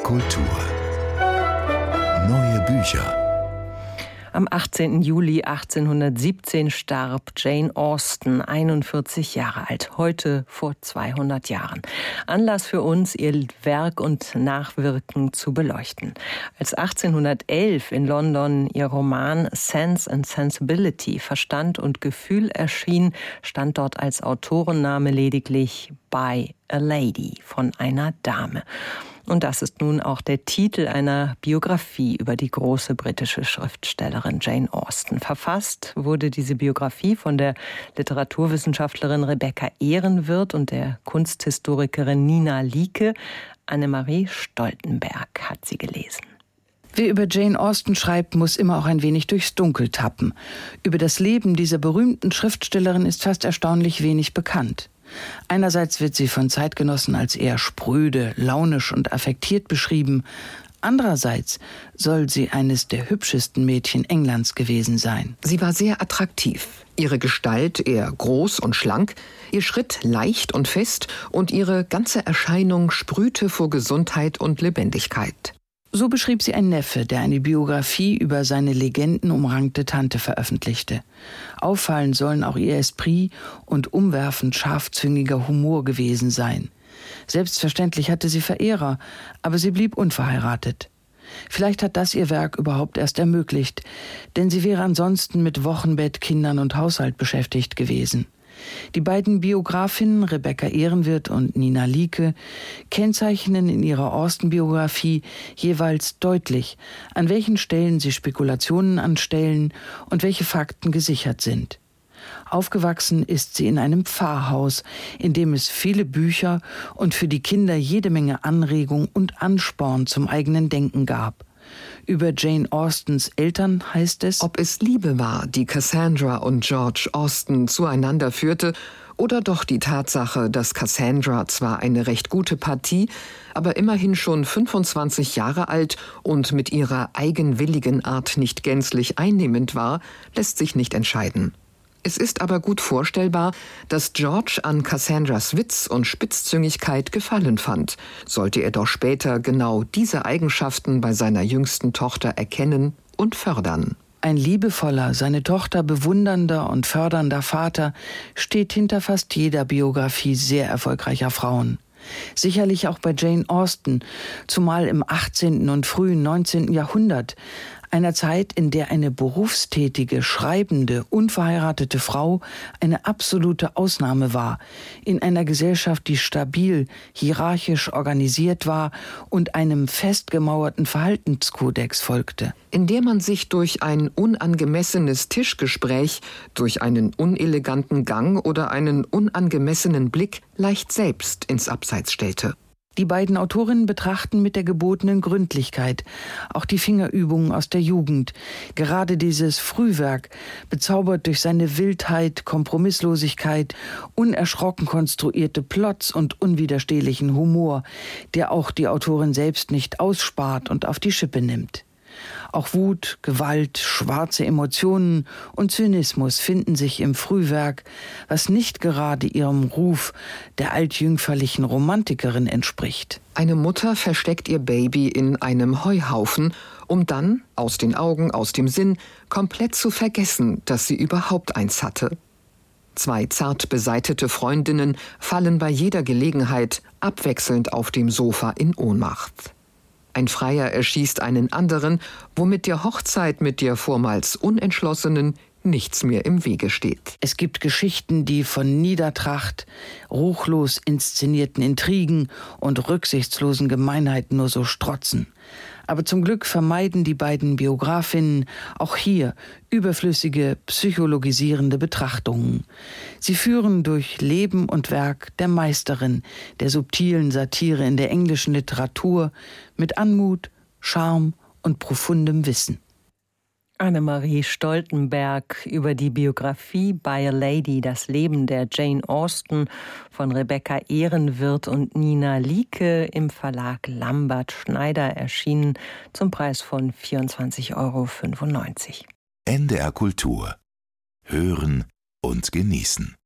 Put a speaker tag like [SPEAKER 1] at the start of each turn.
[SPEAKER 1] Kultur. Neue Bücher.
[SPEAKER 2] Am 18. Juli 1817 starb Jane Austen, 41 Jahre alt, heute vor 200 Jahren. Anlass für uns, ihr Werk und Nachwirken zu beleuchten. Als 1811 in London ihr Roman Sense and Sensibility, Verstand und Gefühl erschien, stand dort als Autorenname lediglich By a Lady, von einer Dame. Und das ist nun auch der Titel einer Biografie über die große britische Schriftstellerin Jane Austen. Verfasst wurde diese Biografie von der Literaturwissenschaftlerin Rebecca Ehrenwirth und der Kunsthistorikerin Nina Lieke. Annemarie Stoltenberg hat sie gelesen.
[SPEAKER 3] Wer über Jane Austen schreibt, muss immer auch ein wenig durchs Dunkel tappen. Über das Leben dieser berühmten Schriftstellerin ist fast erstaunlich wenig bekannt. Einerseits wird sie von Zeitgenossen als eher spröde, launisch und affektiert beschrieben. Andererseits soll sie eines der hübschesten Mädchen Englands gewesen sein.
[SPEAKER 4] Sie war sehr attraktiv. Ihre Gestalt eher groß und schlank, ihr Schritt leicht und fest und ihre ganze Erscheinung sprühte vor Gesundheit und Lebendigkeit.
[SPEAKER 3] So beschrieb sie ein Neffe, der eine Biografie über seine legendenumrankte Tante veröffentlichte. Auffallen sollen auch ihr Esprit und umwerfend scharfzüngiger Humor gewesen sein. Selbstverständlich hatte sie Verehrer, aber sie blieb unverheiratet. Vielleicht hat das ihr Werk überhaupt erst ermöglicht, denn sie wäre ansonsten mit Wochenbett, Kindern und Haushalt beschäftigt gewesen. Die beiden Biografinnen Rebecca Ehrenwirth und Nina Lieke kennzeichnen in ihrer Austen-Biografie jeweils deutlich, an welchen Stellen sie Spekulationen anstellen und welche Fakten gesichert sind. Aufgewachsen ist sie in einem Pfarrhaus, in dem es viele Bücher und für die Kinder jede Menge Anregung und Ansporn zum eigenen Denken gab. Über Jane Austens Eltern heißt es:
[SPEAKER 4] Ob es Liebe war, die Cassandra und George Austen zueinander führte, oder doch die Tatsache, dass Cassandra zwar eine recht gute Partie, aber immerhin schon 25 Jahre alt und mit ihrer eigenwilligen Art nicht gänzlich einnehmend war, lässt sich nicht entscheiden. Es ist aber gut vorstellbar, dass George an Cassandras Witz und Spitzzüngigkeit Gefallen fand, sollte er doch später genau diese Eigenschaften bei seiner jüngsten Tochter erkennen und fördern.
[SPEAKER 3] Ein liebevoller, seine Tochter bewundernder und fördernder Vater steht hinter fast jeder Biografie sehr erfolgreicher Frauen. Sicherlich auch bei Jane Austen, zumal im 18. und frühen 19. Jahrhundert, einer Zeit, in der eine berufstätige, schreibende, unverheiratete Frau eine absolute Ausnahme war, in einer Gesellschaft, die stabil, hierarchisch organisiert war und einem festgemauerten Verhaltenskodex folgte.
[SPEAKER 4] In der man sich durch ein unangemessenes Tischgespräch, durch einen uneleganten Gang oder einen unangemessenen Blick leicht selbst ins Abseits stellte.
[SPEAKER 3] Die beiden Autorinnen betrachten mit der gebotenen Gründlichkeit auch die Fingerübungen aus der Jugend. Gerade dieses Frühwerk, bezaubert durch seine Wildheit, Kompromisslosigkeit, unerschrocken konstruierte Plots und unwiderstehlichen Humor, der auch die Autorin selbst nicht ausspart und auf die Schippe nimmt. Auch Wut, Gewalt, schwarze Emotionen und Zynismus finden sich im Frühwerk, was nicht gerade ihrem Ruf der altjüngferlichen Romantikerin entspricht.
[SPEAKER 4] Eine Mutter versteckt ihr Baby in einem Heuhaufen, um dann, aus den Augen, aus dem Sinn, komplett zu vergessen, dass sie überhaupt eins hatte. Zwei zart beseitete Freundinnen fallen bei jeder Gelegenheit abwechselnd auf dem Sofa in Ohnmacht. Ein Freier erschießt einen anderen, womit der Hochzeit mit der vormals Unentschlossenen nichts mehr im Wege steht.
[SPEAKER 3] Es gibt Geschichten, die von Niedertracht, ruchlos inszenierten Intrigen und rücksichtslosen Gemeinheiten nur so strotzen. Aber zum Glück vermeiden die beiden Biografinnen auch hier überflüssige, psychologisierende Betrachtungen. Sie führen durch Leben und Werk der Meisterin der subtilen Satire in der englischen Literatur mit Anmut, Charme und profundem Wissen.
[SPEAKER 2] Annemarie Stoltenberg über die Biografie By a Lady, das Leben der Jane Austen von Rebecca Ehrenwirth und Nina Lieke im Verlag Lambert Schneider erschienen zum Preis von 24,95 €.
[SPEAKER 1] NDR Kultur. Hören und genießen.